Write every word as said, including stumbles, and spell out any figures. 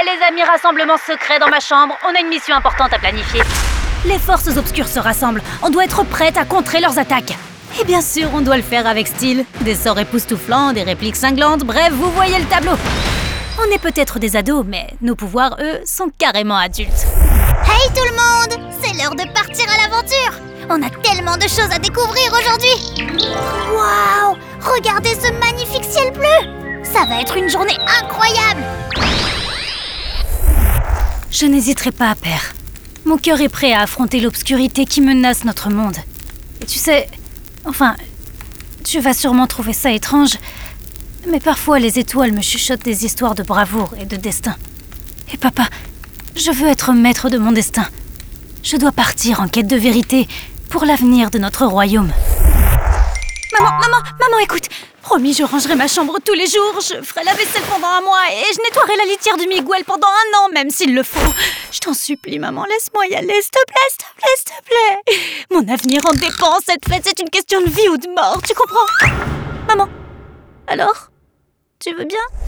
les amis, rassemblement secret dans ma chambre. On a une mission importante à planifier. Les forces obscures se rassemblent. On doit être prête à contrer leurs attaques. Et bien sûr, on doit le faire avec style. Des sorts époustouflants, des répliques cinglantes, bref, vous voyez le tableau. On est peut-être des ados, mais nos pouvoirs, eux, sont carrément adultes. Hey tout le monde! C'est l'heure de partir à l'aventure! On a tellement de choses à découvrir aujourd'hui! Waouh! Regardez ce magnifique ciel bleu! Ça va être une journée incroyable! Je n'hésiterai pas, père. Mon cœur est prêt à affronter l'obscurité qui menace notre monde. Et tu sais... Enfin... Tu vas sûrement trouver ça étrange, mais parfois les étoiles me chuchotent des histoires de bravoure et de destin. Et papa, je veux être maître de mon destin. Je dois partir en quête de vérité pour l'avenir de notre royaume. Maman, maman, maman, écoute! Promis, je rangerai ma chambre tous les jours, je ferai la vaisselle pendant un mois et je nettoierai la litière du Miguel pendant un an, même s'il le faut. Je t'en supplie, maman, laisse-moi y aller, s'il te plaît, s'il te plaît, s'il te plaît. Mon avenir en dépend, cette fête, c'est une question de vie ou de mort, tu comprends? Maman, alors? Tu veux bien?